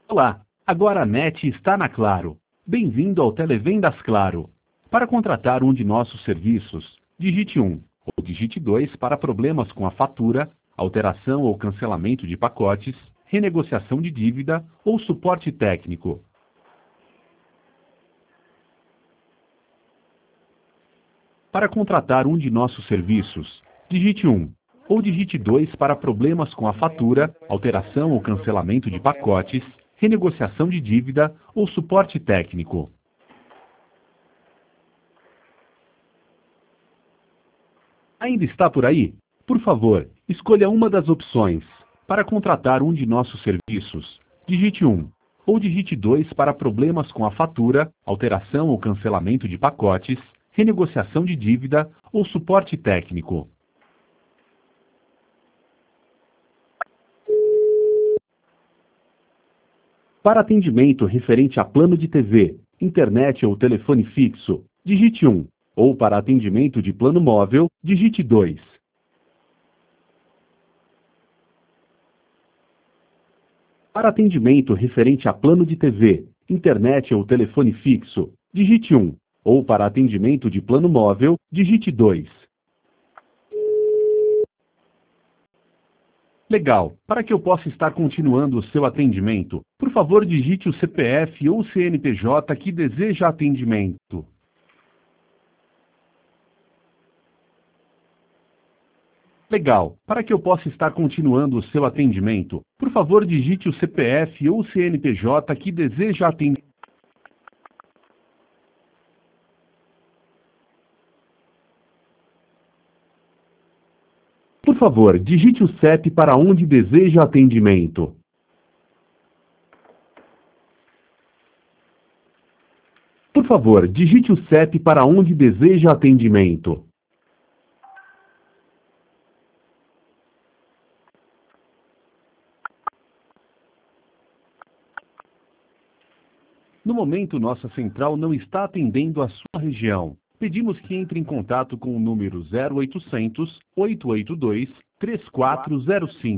Olá, agora a NET está na Claro. Bem-vindo ao Televendas Claro. Para contratar um de nossos serviços, digite 1 ou digite 2 para problemas com a fatura, alteração ou cancelamento de pacotes, renegociação de dívida ou suporte técnico. Para contratar um de nossos serviços, digite 1 ou digite 2 para problemas com a fatura, alteração ou cancelamento de pacotes, renegociação de dívida ou suporte técnico. Ainda está por aí? Por favor, escolha uma das opções. Para contratar um de nossos serviços, digite 1 ou digite 2 para problemas com a fatura, alteração ou cancelamento de pacotes, renegociação de dívida ou suporte técnico. Para atendimento referente a plano de TV, internet ou telefone fixo, digite 1, ou para atendimento de plano móvel, digite 2. Para atendimento referente a plano de TV, internet ou telefone fixo, digite 1, ou para atendimento de plano móvel, digite 2. Legal. Para que eu possa estar continuando o seu atendimento, por favor digite o CPF ou CNPJ que deseja atendimento. Legal. Para que eu possa estar continuando o seu atendimento, por favor digite o CPF ou CNPJ que deseja atendimento. Por favor, digite o CEP para onde deseja atendimento. Por favor, digite o CEP para onde deseja atendimento. No momento, nossa central não está atendendo a sua região. Pedimos que entre em contato com o número 0800 882 3405.